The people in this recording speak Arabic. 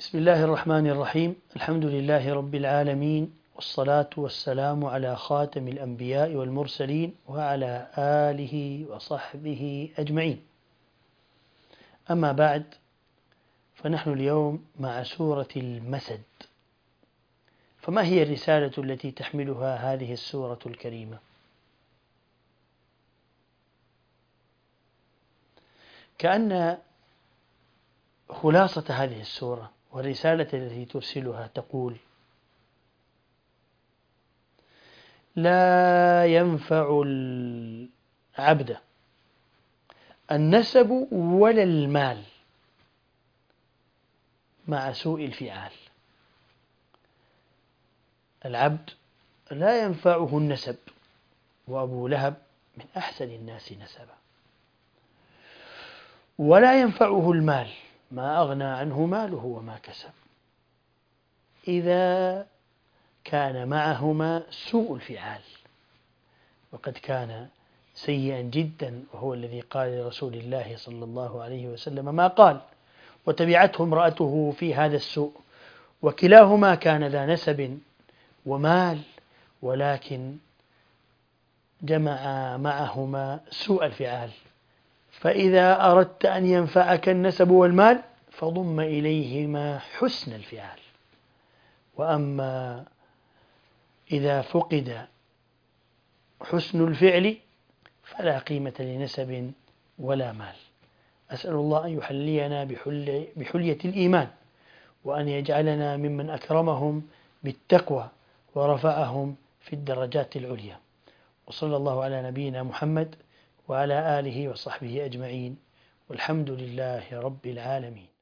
بسم الله الرحمن الرحيم. الحمد لله رب العالمين، والصلاة والسلام على خاتم الأنبياء والمرسلين وعلى آله وصحبه أجمعين. أما بعد، فنحن اليوم مع سورة المسد. فما هي الرسالة التي تحملها هذه السورة الكريمة؟ كأن خلاصة هذه السورة والرسالة التي ترسلها تقول: لا ينفع العبد النسب ولا المال مع سوء الفعال. العبد لا ينفعه النسب، وأبو لهب من أحسن الناس نسبا، ولا ينفعه المال، ما أغنى عنه ماله وما كسب، إذا كان معهما سوء الفعال. وقد كان سيئا جدا، وهو الذي قال لرسول الله صلى الله عليه وسلم ما قال، وتبعته امرأته في هذا السوء، وكلاهما كان ذا نسب ومال، ولكن جمع معهما سوء الفعال. فإذا أردت أن ينفعك النسب والمال فضم إليهما حسن الفعال. وأما إذا فقد حسن الفعل فلا قيمة لنسب ولا مال. أسأل الله أن يحلينا بحلية الإيمان، وأن يجعلنا ممن أكرمهم بالتقوى ورفعهم في الدرجات العليا. وصلى الله على نبينا محمد وعلى آله وصحبه أجمعين، والحمد لله رب العالمين.